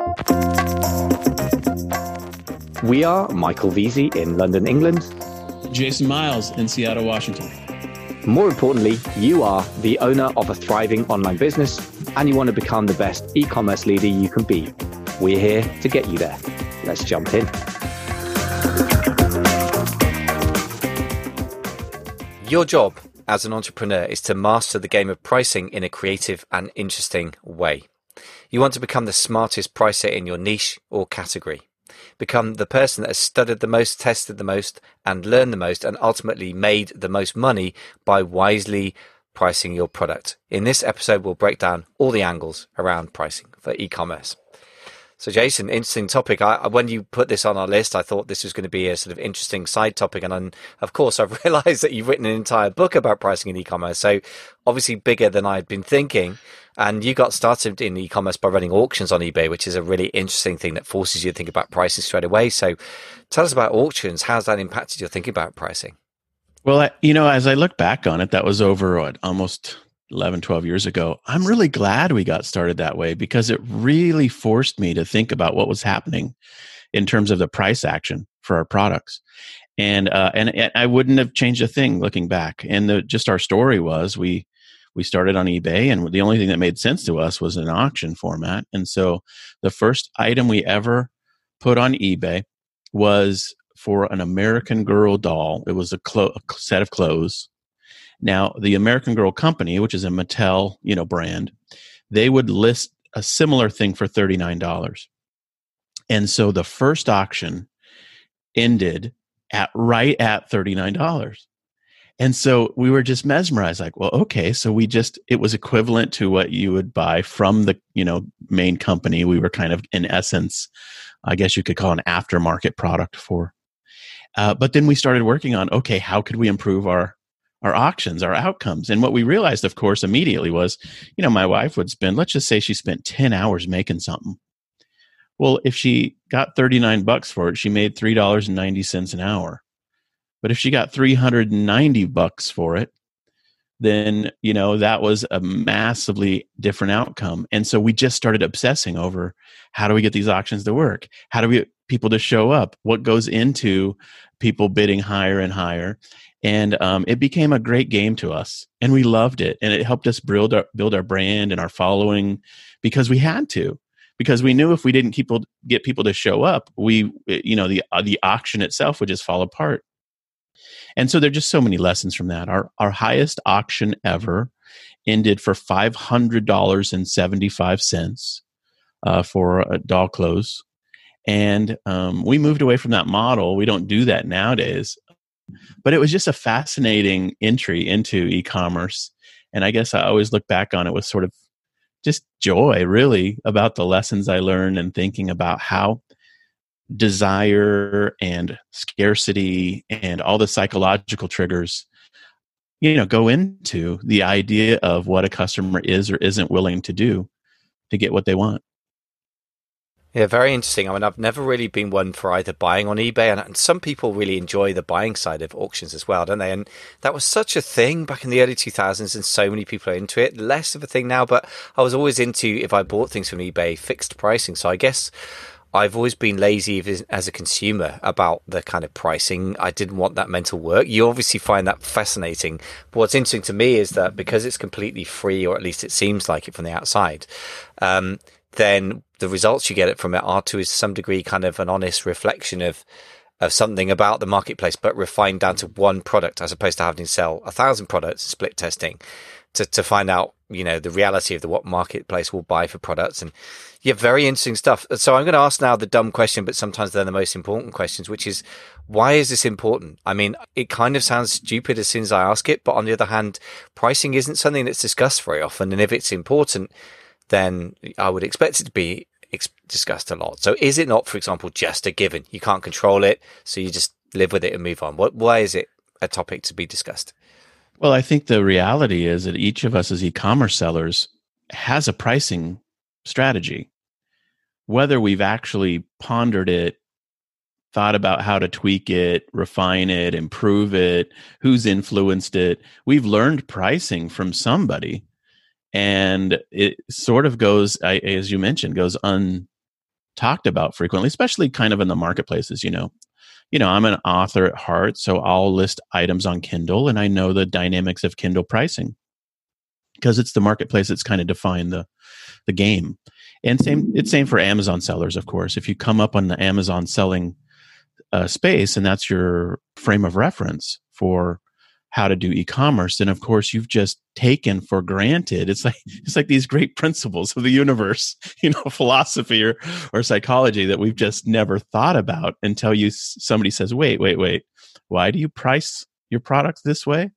We are Michael Veazey in London, England. Jason Miles in Seattle, Washington. More importantly, you are the owner of a thriving online business and you want to become the best e-commerce leader you can be. We're here to get you there. Let's jump in. Your job as an entrepreneur is to master the game of pricing in a creative and interesting way. You want to become the smartest pricer in your niche or category. Become the person that has studied the most, tested the most, and learned the most, and ultimately made the most money by wisely pricing your product. In this episode, we'll break down all the angles around pricing for e-commerce. So Jason, interesting topic. When you put this on our list, I thought this was going to be a sort of interesting side topic. And of course, I've realized that you've written an entire book about pricing in e-commerce. So obviously bigger than I'd been thinking. And you got started in e-commerce by running auctions on eBay, which is a really interesting thing that forces you to think about pricing straight away. So tell us about auctions. How's that impacted your thinking about pricing? Well, as I look back on it, that was over almost 11, 12 years ago. I'm really glad we got started that way because it really forced me to think about what was happening in terms of the price action for our products. And I wouldn't have changed a thing looking back. And just our story was we started on eBay, and the only thing that made sense to us was an auction format. And so the first item we ever put on eBay was for an American Girl doll. It was a set of clothes. Now, the American Girl company, which is a Mattel, brand, they would list a similar thing for $39. And so the first auction ended right at $39. And so we were just mesmerized, like, well, okay, so it was equivalent to what you would buy from the, main company. We were kind of, in essence, I guess you could call an aftermarket product for. But then we started working on, okay, how could we improve our auctions, our outcomes? And what we realized, of course, immediately was, my wife would let's just say she spent 10 hours making something. Well, if she got $39 for it, she made $3.90 an hour. But if she got $390 for it, then, that was a massively different outcome. And so we just started obsessing over how do we get these auctions to work? How do we get people to show up? What goes into people bidding higher and higher? And it became a great game to us, and we loved it. And it helped us build our brand and our following because we had to. Because we knew if we didn't get people to show up, the auction itself would just fall apart. And so there are just so many lessons from that. Our highest auction ever ended for $500.75 for doll clothes. And we moved away from that model. We don't do that nowadays. But it was just a fascinating entry into e-commerce. And I guess I always look back on it with sort of just joy, really, about the lessons I learned and thinking about how desire and scarcity and all the psychological triggers, go into the idea of what a customer is or isn't willing to do to get what they want. Yeah, very interesting. I mean, I've never really been one for either buying on eBay, and some people really enjoy the buying side of auctions as well, don't they? And that was such a thing back in the early 2000s, and so many people are into it. Less of a thing now, but I was always into, if I bought things from eBay, fixed pricing. So I guess I've always been lazy as a consumer about the kind of pricing. I didn't want that mental work. You obviously find that fascinating. But what's interesting to me is that because it's completely free, or at least it seems like it from the outside, then the results you get from it are to some degree kind of an honest reflection of something about the marketplace, but refined down to one product, as opposed to having to sell 1,000 products, split testing, to find out, the reality of what marketplace will buy for products. And yeah, very interesting stuff. So I'm going to ask now the dumb question, but sometimes they're the most important questions, which is, why is this important? I mean, it kind of sounds stupid as soon as I ask it, but on the other hand, pricing isn't something that's discussed very often. And if it's important, then I would expect it to be discussed a lot. So is it not, for example, just a given? You can't control it, so you just live with it and move on. Why is it a topic to be discussed? Well, I think the reality is that each of us as e-commerce sellers has a pricing strategy. Whether we've actually pondered it, thought about how to tweak it, refine it, improve it, who's influenced it, we've learned pricing from somebody. And it sort of goes, as you mentioned, goes talked about frequently, especially kind of in the marketplaces. I'm an author at heart, so I'll list items on Kindle, and I know the dynamics of Kindle pricing because it's the marketplace that's kind of defined the game. And it's same for Amazon sellers, of course. If you come up on the Amazon selling space, and that's your frame of reference for how to do e-commerce, then of course you've just taken for granted. It's like these great principles of the universe, philosophy or psychology that we've just never thought about until somebody says, wait, why do you price your products this way?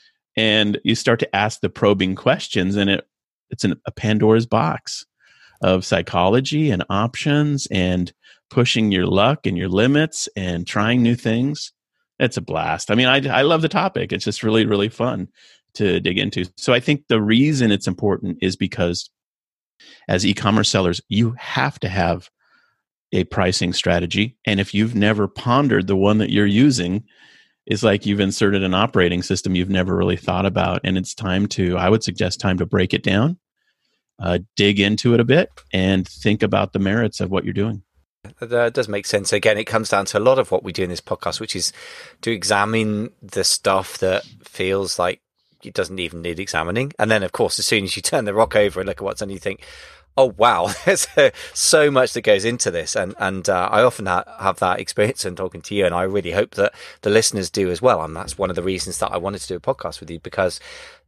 And you start to ask the probing questions, and it's a Pandora's box of psychology and options and pushing your luck and your limits and trying new things. It's a blast. I mean, I love the topic. It's just really, really fun to dig into. So I think the reason it's important is because as e-commerce sellers, you have to have a pricing strategy. And if you've never pondered the one that you're using, it's like you've inserted an operating system you've never really thought about. And it's I would suggest time to break it down, dig into it a bit, and think about the merits of what you're doing. That does make sense. Again, it comes down to a lot of what we do in this podcast, which is to examine the stuff that feels like it doesn't even need examining. And then, of course, as soon as you turn the rock over and look at what's on, you think, oh, wow, there's so much that goes into this. And I often have that experience in talking to you, and I really hope that the listeners do as well. And that's one of the reasons that I wanted to do a podcast with you, because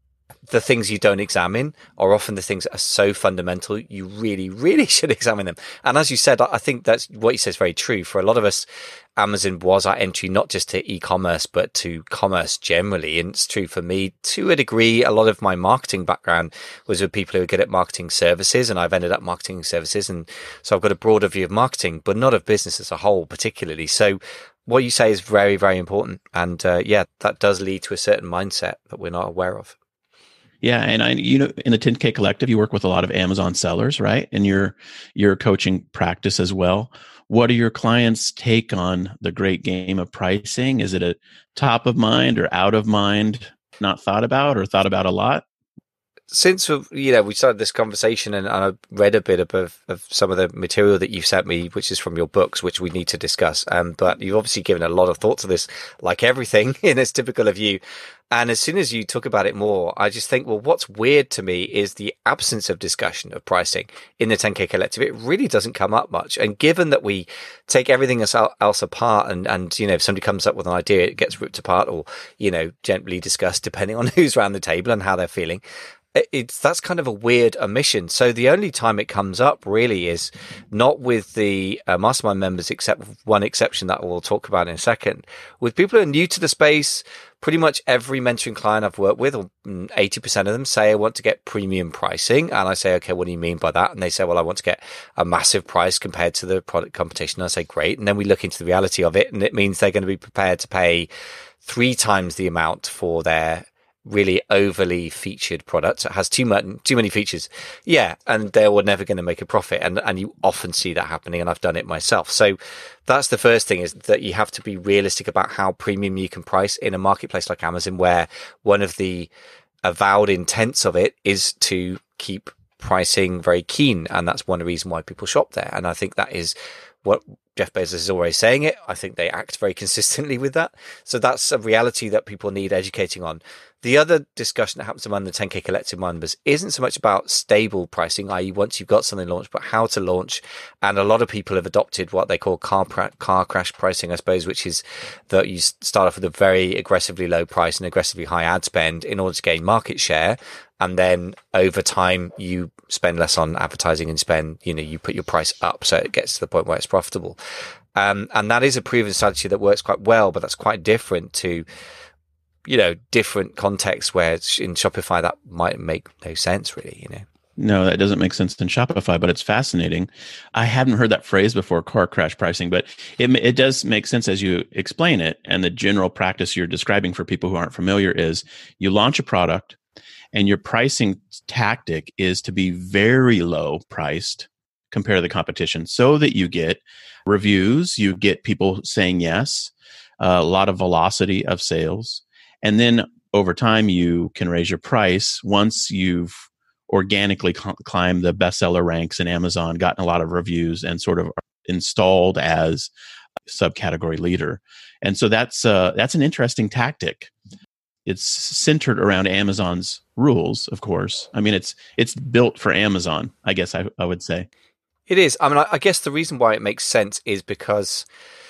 the things you don't examine are often the things that are so fundamental, you really, really should examine them. And as you said, I think that's what you said is very true. For a lot of us, Amazon was our entry, not just to e-commerce, but to commerce generally. And it's true for me to a degree. A lot of my marketing background was with people who are good at marketing services, and I've ended up marketing services. And so I've got a broader view of marketing, but not of business as a whole particularly. So what you say is very, very important. And that does lead to a certain mindset that we're not aware of. Yeah, and in the 10K Collective, you work with a lot of Amazon sellers, right? And your coaching practice as well. What are your clients' take on the great game of pricing? Is it a top of mind or out of mind, not thought about, or thought about a lot? Since we started this conversation, and I read a bit of some of the material that you've sent me, which is from your books, which we need to discuss. But you've obviously given a lot of thought to this, like everything, and it's typical of you. And as soon as you talk about it more, I just think, well, what's weird to me is the absence of discussion of pricing in the 10K Collective. It really doesn't come up much. And given that we take everything else apart, and if somebody comes up with an idea, it gets ripped apart or, gently discussed depending on who's around the table and how they're feeling. That's kind of a weird omission. So the only time it comes up really is not with the mastermind members, except with one exception that we'll talk about in a second. With people who are new to the space, pretty much every mentoring client I've worked with, or 80% of them, say, I want to get premium pricing. And I say, okay, what do you mean by that? And they say, well, I want to get a massive price compared to the product competition. And I say, great. And then we look into the reality of it. And it means they're going to be prepared to pay 3 times the amount for their really overly featured product. It has too many features. Yeah. And they were never going to make a profit. And you often see that happening. And I've done it myself. So that's the first thing, is that you have to be realistic about how premium you can price in a marketplace like Amazon, where one of the avowed intents of it is to keep pricing very keen. And that's one reason why people shop there. And I think that is what Jeff Bezos is always saying it. I think they act very consistently with that. So that's a reality that people need educating on. The other discussion that happens among the 10K Collective members isn't so much about stable pricing, i.e. once you've got something launched, but how to launch. And a lot of people have adopted what they call car crash pricing, I suppose, which is that you start off with a very aggressively low price and aggressively high ad spend in order to gain market share. And then over time, you spend less on advertising and you put your price up so it gets to the point where it's profitable. And that is a proven strategy that works quite well, but that's quite different to, different contexts where it's in Shopify that might make no sense really, No, that doesn't make sense in Shopify, but it's fascinating. I hadn't heard that phrase before, car crash pricing, but it does make sense as you explain it. And the general practice you're describing for people who aren't familiar is you launch a product, and your pricing tactic is to be very low priced compared to the competition, so that you get reviews, you get people saying yes, a lot of velocity of sales. And then over time, you can raise your price once you've organically climbed the bestseller ranks in Amazon, gotten a lot of reviews, and sort of installed as a subcategory leader. And so that's an interesting tactic. It's centered around Amazon's rules, of course. I mean, it's built for Amazon, I guess I would say. It is. I mean, I guess the reason why it makes sense is because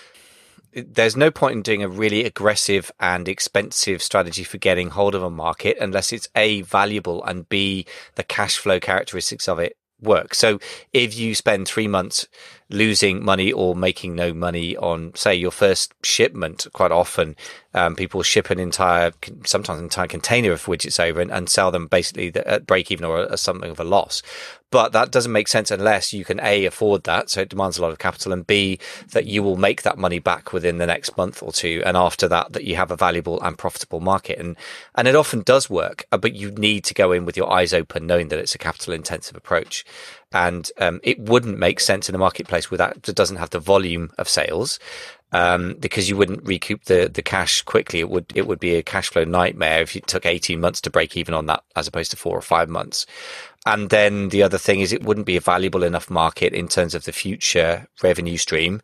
there's no point in doing a really aggressive and expensive strategy for getting hold of a market unless it's A, valuable, and B, the cash flow characteristics of it work. So if you spend 3 months losing money or making no money on, say, your first shipment, quite often people ship sometimes an entire container of widgets over and sell them basically at break even or something of a loss. But that doesn't make sense unless you can A, afford that, so it demands a lot of capital, and B, that you will make that money back within the next month or two, and after that you have a valuable and profitable market. And it often does work, but you need to go in with your eyes open, knowing that it's a capital intensive approach. And it wouldn't make sense in a marketplace that doesn't have the volume of sales, because you wouldn't recoup the cash quickly. It would be a cash flow nightmare if you took 18 months to break even on that, as opposed to 4 or 5 months. And then the other thing is it wouldn't be a valuable enough market in terms of the future revenue stream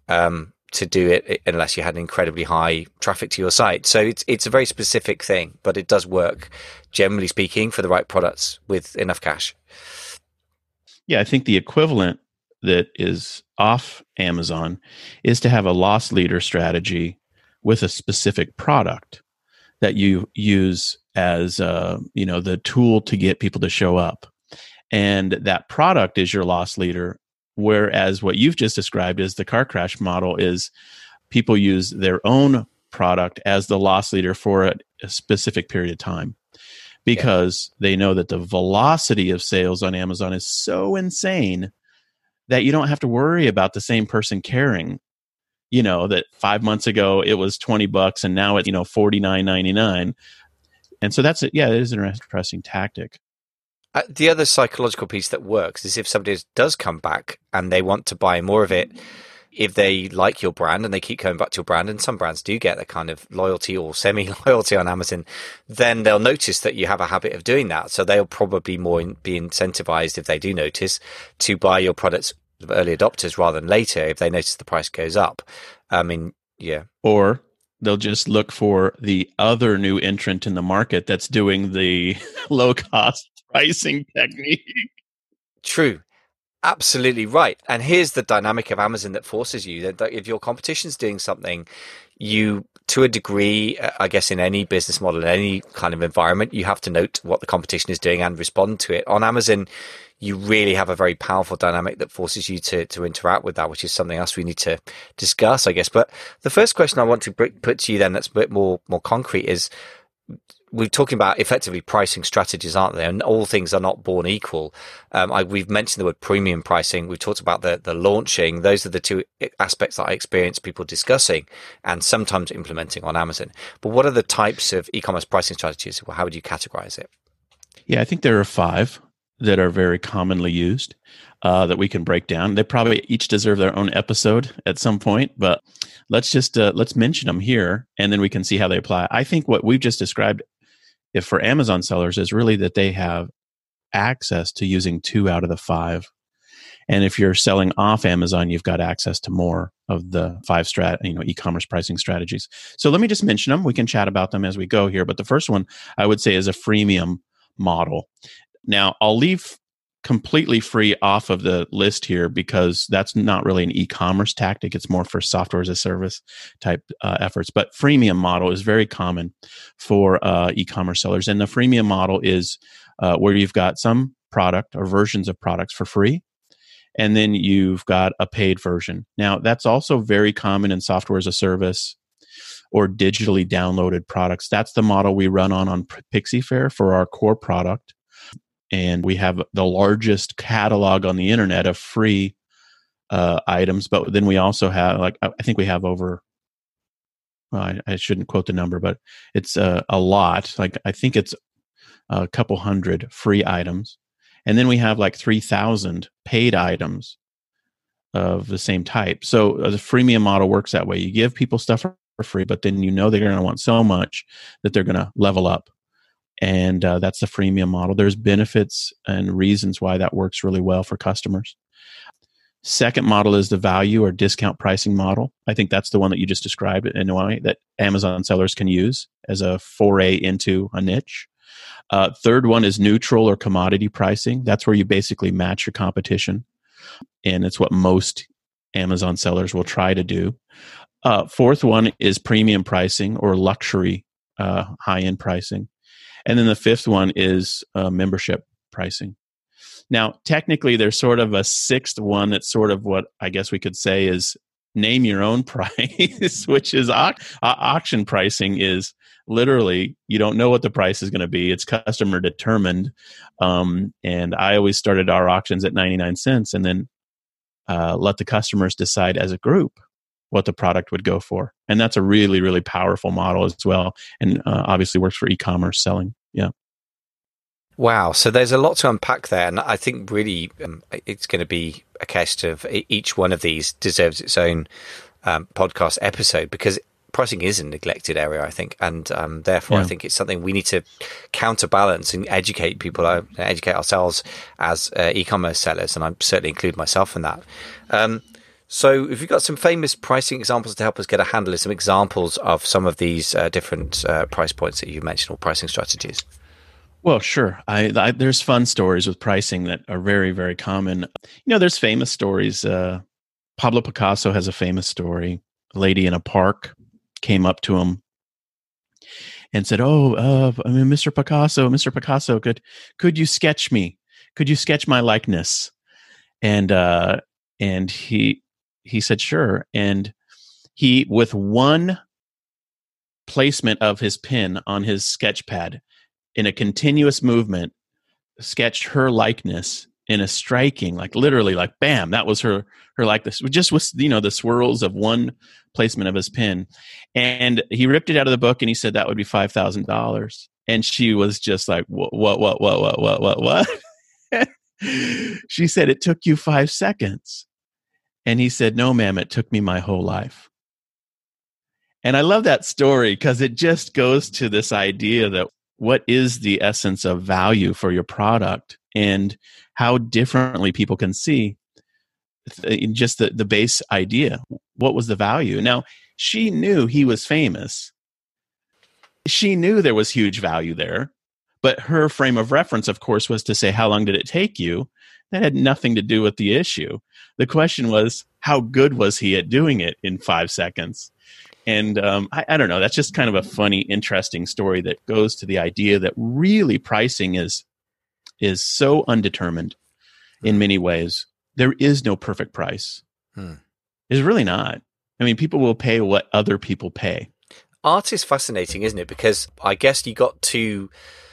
to do it unless you had an incredibly high traffic to your site. So it's a very specific thing, but it does work, generally speaking, for the right products with enough cash. Yeah, I think the equivalent that is off Amazon is to have a loss leader strategy with a specific product that you use as the tool to get people to show up. And that product is your loss leader, whereas what you've just described as the car crash model is people use their own product as the loss leader for a specific period of time, because they know that the velocity of sales on Amazon is so insane that you don't have to worry about the same person caring, that 5 months ago it was $20 and now it's, $49.99. And so it is an interesting tactic. The other psychological piece that works is if somebody does come back and they want to buy more of it, if they like your brand and they keep coming back to your brand, and some brands do get that kind of loyalty or semi-loyalty on Amazon, then they'll notice that you have a habit of doing that. So they'll probably be incentivized, if they do notice, to buy your products of early adopters rather than later if they notice the price goes up. I mean, yeah. Or they'll just look for the other new entrant in the market that's doing the low-cost pricing technique. True. Absolutely right. And here's the dynamic of Amazon that forces you that if your competition's doing something, you, to a degree, I guess in any business model, in any kind of environment, you have to note what the competition is doing and respond to it. On Amazon, you really have a very powerful dynamic that forces you to interact with that, which is something else we need to discuss, I guess. But the first question I want to put to you then that's a bit more concrete is, we're talking about effectively pricing strategies, aren't they? And all things are not born equal. We've mentioned the word premium pricing. We've talked about the launching. Those are the two aspects that I experience people discussing and sometimes implementing on Amazon. But what are the types of e-commerce pricing strategies? How would you categorize it? Yeah, I think there are 5 that are very commonly used that we can break down. They probably each deserve their own episode at some point, but let's mention them here, and then we can see how they apply. I think what we've just described, if for Amazon sellers, is really that they have access to using 2 out of the 5. And if you're selling off Amazon, you've got access to more of the 5 e-commerce pricing strategies. So let me just mention them. We can chat about them as we go here. But the first one I would say is a freemium model. Now, I'll leave completely free off of the list here because that's not really an e-commerce tactic. It's more for software as a service type efforts. But freemium model is very common for e-commerce sellers. And the freemium model is where you've got some product or versions of products for free, and then you've got a paid version. Now, that's also very common in software as a service or digitally downloaded products. That's the model we run on Pixie-Fair for our core product. And we have the largest catalog on the internet of free items. But then we also have, I think we have over, I shouldn't quote the number, but it's a lot. I think it's a couple hundred free items. And then we have 3,000 paid items of the same type. So the freemium model works that way. You give people stuff for free, but then they're going to want so much that they're going to level up. And that's the freemium model. There's benefits and reasons why that works really well for customers. Second model is the value or discount pricing model. I think that's the one that you just described in a way that Amazon sellers can use as a foray into a niche. Third one is neutral or commodity pricing. That's where you basically match your competition. And it's what most Amazon sellers will try to do. Fourth one is premium pricing or luxury high-end pricing. And then the fifth one is membership pricing. Now, technically, there's sort of a sixth one that's sort of what I guess we could say is name your own price, which is auction pricing is literally, you don't know what the price is going to be. It's customer determined. And I always started our auctions at 99 cents and then let the customers decide as a group what the product would go for. And that's a really, really powerful model as well. And obviously works for e-commerce selling. Yeah. Wow. So there's a lot to unpack there. And I think really it's going to be a case of each one of these deserves its own podcast episode, because pricing is a neglected area, I think. And therefore, I think it's something we need to counterbalance and educate people, educate ourselves as e-commerce sellers. And I certainly include myself in that. So if you've got some famous pricing examples to help us get a handle of some examples of some of these different price points that you mentioned or pricing strategies. Well, sure. There's fun stories with pricing that are very, very common. There's famous stories. Pablo Picasso has a famous story. A lady in a park came up to him and said, Mr. Picasso, could you sketch me? Could you sketch my likeness? And he said, sure. And he, with one placement of his pen on his sketch pad, in a continuous movement, sketched her likeness in a striking, like literally, like bam, that was her likeness. Just with the swirls of one placement of his pen, and he ripped it out of the book and he said that would be $5,000. And she was just like, what? She said, it took you 5 seconds, and he said, no, ma'am, it took me my whole life. And I love that story because it just goes to this idea that what is the essence of value for your product and how differently people can see just the base idea. What was the value? Now, she knew he was famous. She knew there was huge value there, but her frame of reference, of course, was to say, how long did it take you? That had nothing to do with the issue. The question was, how good was he at doing it in 5 seconds? And I don't know. That's just kind of a funny, interesting story that goes to the idea that really pricing is so undetermined in many ways. There is no perfect price. There's really not. I mean, people will pay what other people pay. Art is fascinating, isn't it? Because I guess you got two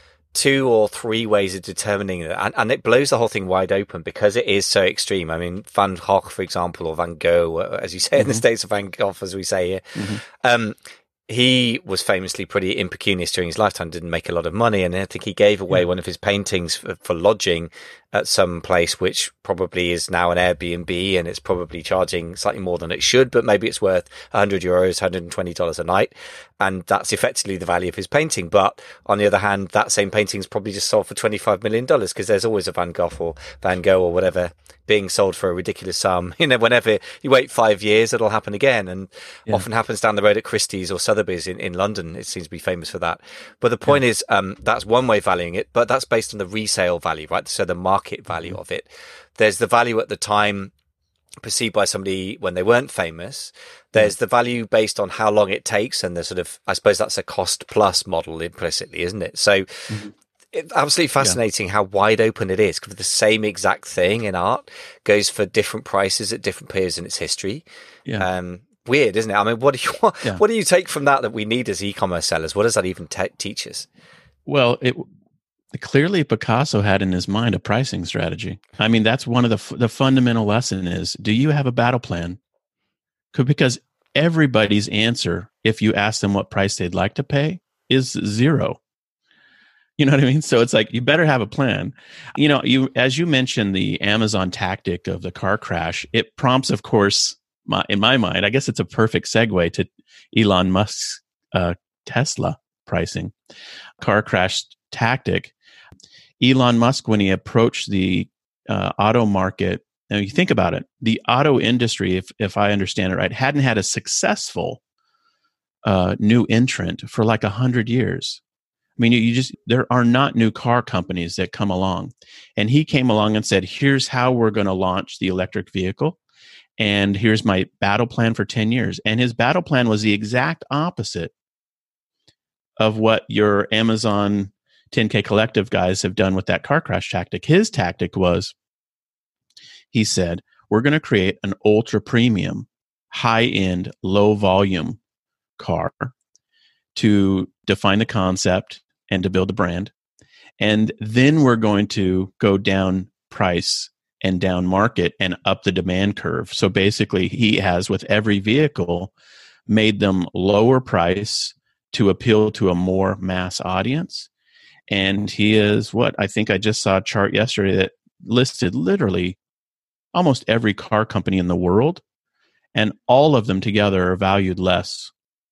or three ways of determining it, and it blows the whole thing wide open because it is so extreme. I mean, Van Gogh, for example, or Van Gogh, as you say in the States, of Van Gogh, as we say here. He was famously pretty impecunious during his lifetime, didn't make a lot of money, and I think he gave away one of his paintings for lodging at some place which probably is now an Airbnb, and it's probably charging slightly more than it should, but maybe it's worth €100, $120 a night, and that's effectively the value of his painting. But on the other hand, that same painting is probably just sold for $25 million, because there's always a Van Gogh or Van Gogh or whatever being sold for a ridiculous sum. Whenever you wait 5 years, it'll happen again, and often happens down the road at Christie's or Sotheby's in London. It seems to be famous for that. But the point is, that's one way of valuing it, but that's based on the resale value, right? So the market value of it. There's the value at the time perceived by somebody when they weren't famous. There's the value based on how long it takes, and the sort of, I suppose that's a cost plus model implicitly, isn't it? So it's absolutely fascinating how wide open it is, because the same exact thing in art goes for different prices at different periods in its history. Weird, isn't it? I mean, what do you take from that we need as e-commerce sellers? What does that even teach us? Well, clearly Picasso had in his mind a pricing strategy. I mean, that's one of the fundamental lesson is, do you have a battle plan? Because everybody's answer, if you ask them what price they'd like to pay, is zero. You know what I mean? So it's like, you better have a plan. As you mentioned, the Amazon tactic of the car crash, it prompts, of course, in my mind, I guess it's a perfect segue to Elon Musk's Tesla pricing. Car crash tactic. Elon Musk, when he approached the auto market, now you think about it, the auto industry, if I understand it right, hadn't had a successful new entrant for like 100 years. I mean, there are not new car companies that come along. And he came along and said, here's how we're going to launch the electric vehicle. And here's my battle plan for 10 years. And his battle plan was the exact opposite of what your Amazon 10K Collective guys have done with that car crash tactic. His tactic was, he said, we're going to create an ultra premium, high end, low volume car to define the concept and to build a brand. And then we're going to go down price and down market and up the demand curve. So basically, he has, with every vehicle, made them lower price to appeal to a more mass audience. And he is I think I just saw a chart yesterday that listed literally almost every car company in the world, and all of them together are valued less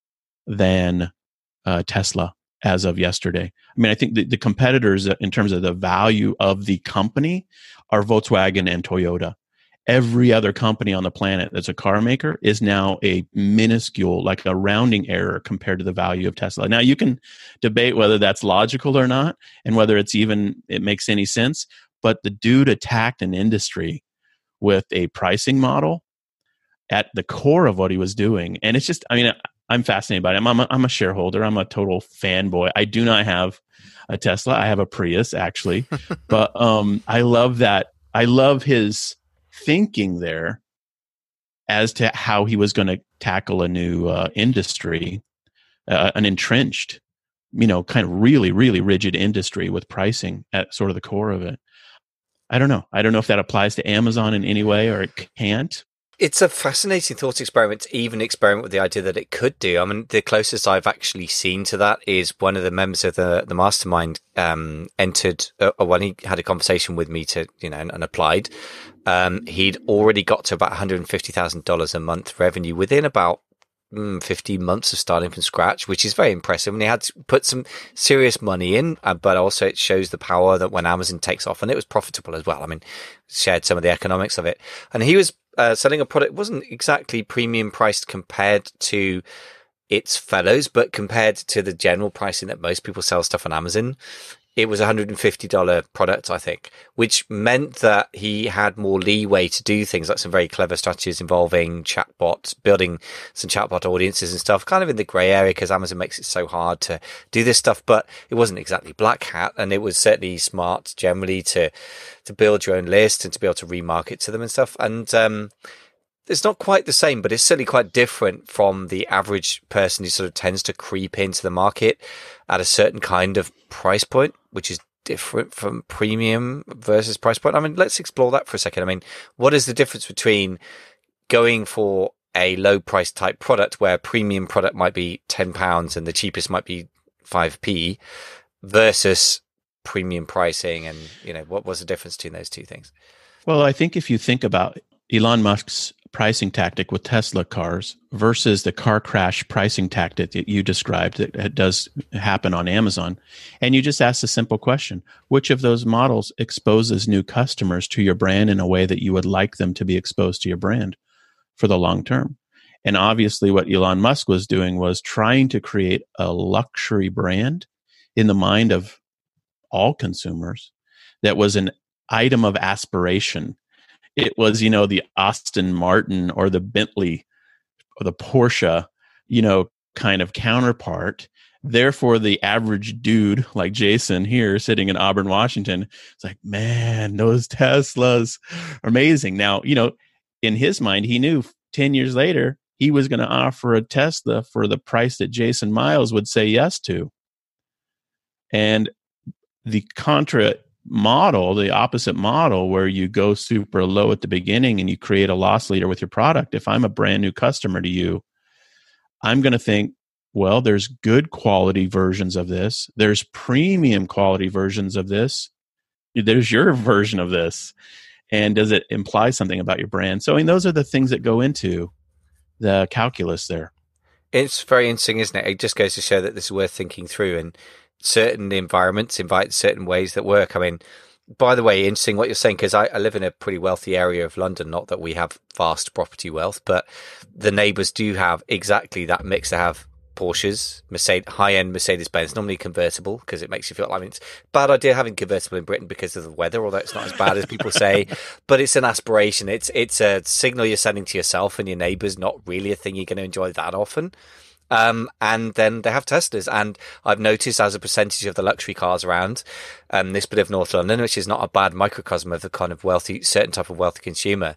than Tesla as of yesterday. I mean, I think the competitors in terms of the value of the company are Volkswagen and Toyota. Every other company on the planet that's a car maker is now a minuscule, like a rounding error compared to the value of Tesla. Now, you can debate whether that's logical or not and whether it makes any sense, but the dude attacked an industry with a pricing model at the core of what he was doing. And it's just, I mean, I'm fascinated by it. I'm a shareholder. I'm a total fanboy. I do not have a Tesla. I have a Prius, actually. But I love that. I love his thinking there as to how he was going to tackle a new industry, an entrenched, kind of really, really rigid industry with pricing at sort of the core of it. I don't know. I don't know if that applies to Amazon in any way or it can't. It's a fascinating thought experiment to even experiment with the idea that it could do. I mean, the closest I've actually seen to that is one of the members of the mastermind entered when he had a conversation with me and applied. He'd already got to about $150,000 a month revenue within about 15 months of starting from scratch, which is very impressive. And he had to put some serious money in, but also it shows the power that when Amazon takes off, and it was profitable as well. I mean, shared some of the economics of it. And he was selling a product, wasn't exactly premium priced compared to its fellows, but compared to the general pricing that most people sell stuff on Amazon, it was a $150 product, I think, which meant that he had more leeway to do things like some very clever strategies involving chatbots, building some chatbot audiences and stuff, kind of in the gray area because Amazon makes it so hard to do this stuff. But it wasn't exactly black hat, and it was certainly smart generally to build your own list and to be able to remarket to them and stuff. And it's not quite the same, but it's certainly quite different from the average person who sort of tends to creep into the market at a certain kind of price point, which is different from premium versus price point. I mean, let's explore that for a second. I mean, what is the difference between going for a low price type product where a premium product might be £10 and the cheapest might be 5p versus premium pricing? And, what was the difference between those two things? Well, I think if you think about Elon Musk's pricing tactic with Tesla cars versus the car crash pricing tactic that you described that does happen on Amazon, and you just ask a simple question: which of those models exposes new customers to your brand in a way that you would like them to be exposed to your brand for the long term? And obviously what Elon Musk was doing was trying to create a luxury brand in the mind of all consumers that was an item of aspiration. It was, the Aston Martin or the Bentley or the Porsche, kind of counterpart. Therefore, the average dude like Jason here sitting in Auburn, Washington, it's like, man, those Teslas are amazing. Now, in his mind, he knew 10 years later, he was going to offer a Tesla for the price that Jason Miles would say yes to. And the the opposite model where you go super low at the beginning and you create a loss leader with your product. If I'm a brand new customer to you, I'm going to think, well, there's good quality versions of this. There's premium quality versions of this. There's your version of this. And does it imply something about your brand? So, those are the things that go into the calculus there. It's very interesting, isn't it? It just goes to show that this is worth thinking through. And certain environments invite certain ways that work. I mean, by the way, interesting what you're saying, because I live in a pretty wealthy area of London. Not that we have vast property wealth, but the neighbours do have exactly that mix. They have Porsches, Mercedes, high-end Mercedes-Benz, normally convertible, because it makes you feel, I mean, it's a bad idea having convertible in Britain because of the weather, although it's not as bad as people say, but it's an aspiration. It's a signal you're sending to yourself and your neighbours, not really a thing you're going to enjoy that often. And then they have Teslas. And I've noticed as a percentage of the luxury cars around this bit of North London, which is not a bad microcosm of the kind of wealthy, certain type of wealthy consumer,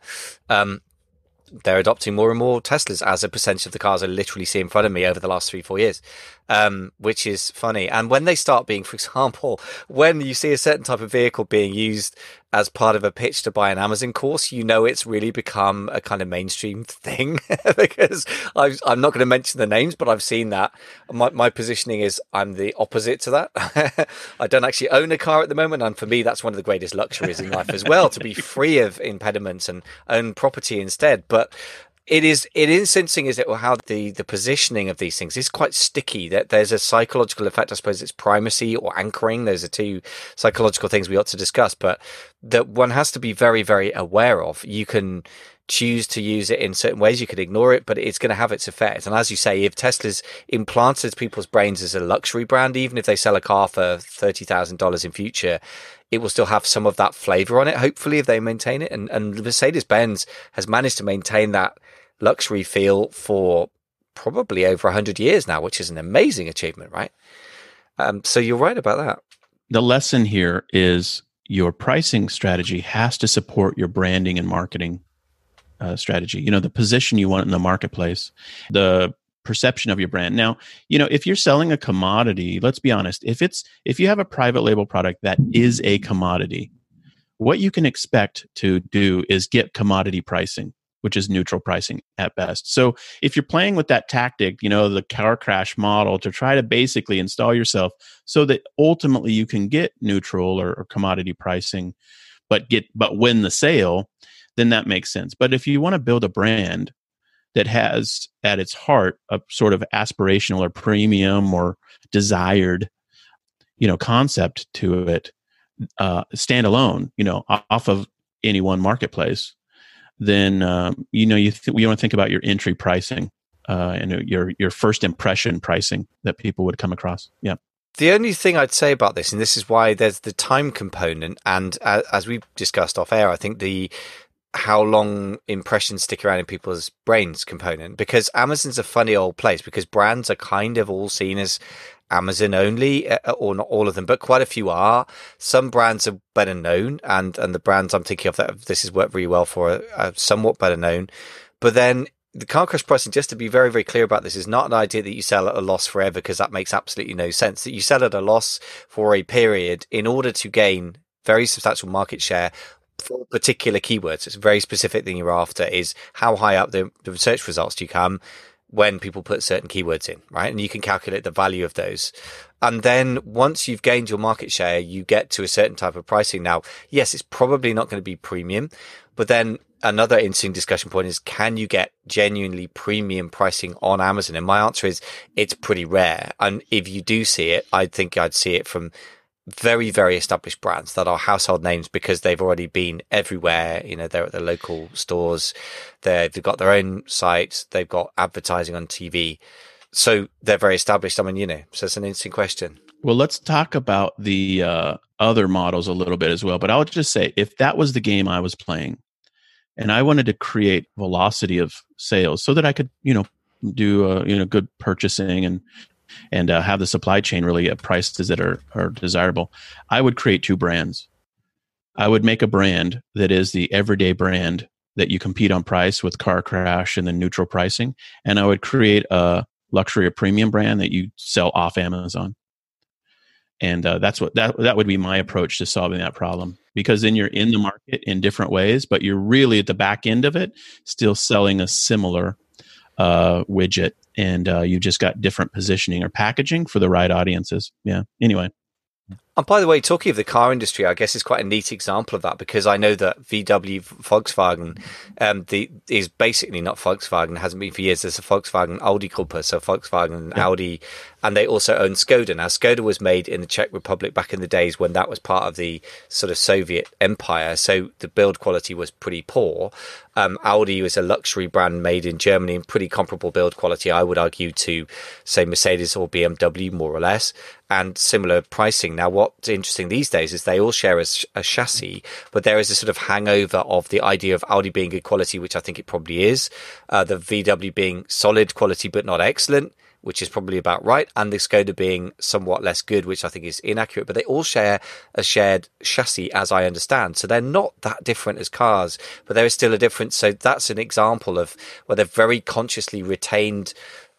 they're adopting more and more Teslas as a percentage of the cars I literally see in front of me over the last 3-4 years, which is funny. And when they start being, for example, when you see a certain type of vehicle being used as part of a pitch to buy an Amazon course, you know it's really become a kind of mainstream thing because I'm not going to mention the names, but I've seen that. My positioning is I'm the opposite to that. I don't actually own a car at the moment, and for me, that's one of the greatest luxuries in life as well, to be free of impediments and own property instead. But it is interesting, is it, how the positioning of these things is quite sticky. That there's a psychological effect. I suppose it's primacy or anchoring. Those are two psychological things we ought to discuss, but that one has to be very, very aware of. You can choose to use it in certain ways. You could ignore it, but it's going to have its effect. And as you say, if Tesla's implanted people's brains as a luxury brand, even if they sell a car for $30,000 in future, it will still have some of that flavor on it, hopefully, if they maintain it. And Mercedes-Benz has managed to maintain that luxury feel for probably over 100 years now, which is an amazing achievement, right? So you're right about that. The lesson here is your pricing strategy has to support your branding and marketing strategy. You know, the position you want in the marketplace, the perception of your brand. Now, you know, if you're selling a commodity, let's be honest, if you have a private label product that is a commodity, what you can expect to do is get commodity pricing, which is neutral pricing at best. So if you're playing with that tactic, you know, the car crash model to try to basically install yourself so that ultimately you can get neutral or commodity pricing, but win the sale, then that makes sense. But if you want to build a brand that has at its heart a sort of aspirational or premium or desired, you know, concept to it, standalone, you know, off of any one marketplace, then you know you want to think about your entry pricing and your first impression pricing that people would come across. Yeah. The only thing I'd say about this, and this is why there's the time component, and as we discussed off air, I think the how long impressions stick around in people's brains component, because Amazon's a funny old place because brands are kind of all seen as Amazon only, or not all of them, but quite a few are. Some brands are better known, and the brands I'm thinking of that this has worked really well for are somewhat better known. But then the car crash pricing, just to be very, very clear about this, is not an idea that you sell at a loss forever, because that makes absolutely no sense. That you sell at a loss for a period in order to gain very substantial market share for particular keywords. It's a very specific thing you're after, is how high up the search results do you come when people put certain keywords in, right? And you can calculate the value of those. And then once you've gained your market share, you get to a certain type of pricing. Now, yes, it's probably not going to be premium, but then another interesting discussion point is, can you get genuinely premium pricing on Amazon? And my answer is, it's pretty rare. And if you do see it, I think I'd see it from very, very established brands that are household names because they've already been everywhere. You know, they're at the local stores. They've got their own sites. They've got advertising on TV. So they're very established. I mean, you know, so it's an interesting question. Well, let's talk about the other models a little bit as well. But I'll just say, if that was the game I was playing and I wanted to create velocity of sales so that I could, you know, do, good purchasing and have the supply chain really at prices that are desirable, I would create two brands. I would make a brand that is the everyday brand that you compete on price with Car Crash and then neutral pricing. And I would create a luxury or premium brand that you sell off Amazon. And that's what that would be my approach to solving that problem, because then you're in the market in different ways, but you're really at the back end of it still selling a similar widget, and you just got different positioning or packaging for the right audiences. Yeah. Anyway. And by the way, talking of the car industry, I guess is quite a neat example of that, because I know that VW Volkswagen is basically not Volkswagen, hasn't been for years. There's a Volkswagen Audi Gruppe, so Volkswagen and Audi, and they also own Skoda. Now, Skoda was made in the Czech Republic back in the days when that was part of the sort of Soviet Empire, so the build quality was pretty poor. Audi was a luxury brand made in Germany and pretty comparable build quality, I would argue, to, say, Mercedes or BMW, more or less, and similar pricing. Now, what's interesting these days is they all share a chassis, but there is a sort of hangover of the idea of Audi being good quality, which I think it probably is, the VW being solid quality but not excellent, which is probably about right, and the Skoda being somewhat less good, which I think is inaccurate. But they all share a shared chassis, as I understand. So they're not that different as cars, but there is still a difference. So that's an example of where they've very consciously retained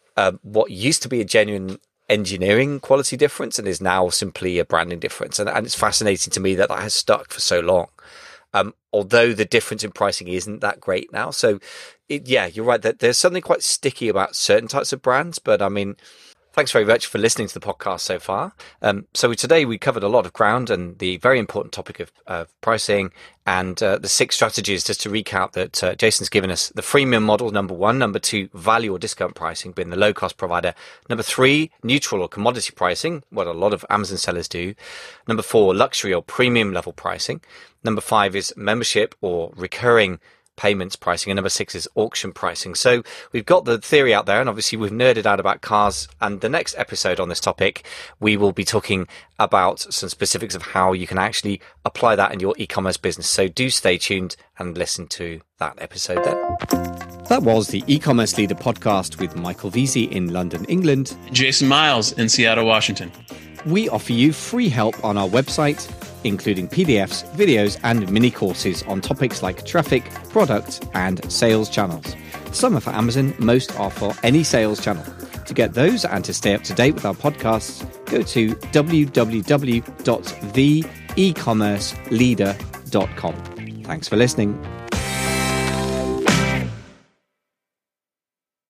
what used to be a genuine engineering quality difference and is now simply a branding difference. And it's fascinating to me that has stuck for so long. Although the difference in pricing isn't that great now. So, you're right that there's something quite sticky about certain types of brands. But I mean, thanks very much for listening to the podcast so far. So today we covered a lot of ground and the very important topic of pricing and the 6 strategies, just to recap, that Jason's given us. The freemium model, number 1. Number 2, value or discount pricing, being the low-cost provider. Number 3, neutral or commodity pricing, what a lot of Amazon sellers do. Number 4, luxury or premium level pricing. Number 5 is membership or recurring payments pricing, and number 6 is auction pricing. So we've got the theory out there, and obviously we've nerded out about cars, and the next episode on this topic we will be talking about some specifics of how you can actually apply that in your e-commerce business. So do stay tuned and listen to that episode then. That was the E-commerce Leader podcast with Michael Veazey in London, England, Jason Miles in Seattle, Washington. We offer you free help on our website, including PDFs, videos, and mini courses on topics like traffic, product, and sales channels. Some are for Amazon, most are for any sales channel. To get those and to stay up to date with our podcasts, go to www.theecommerceleader.com. Thanks for listening.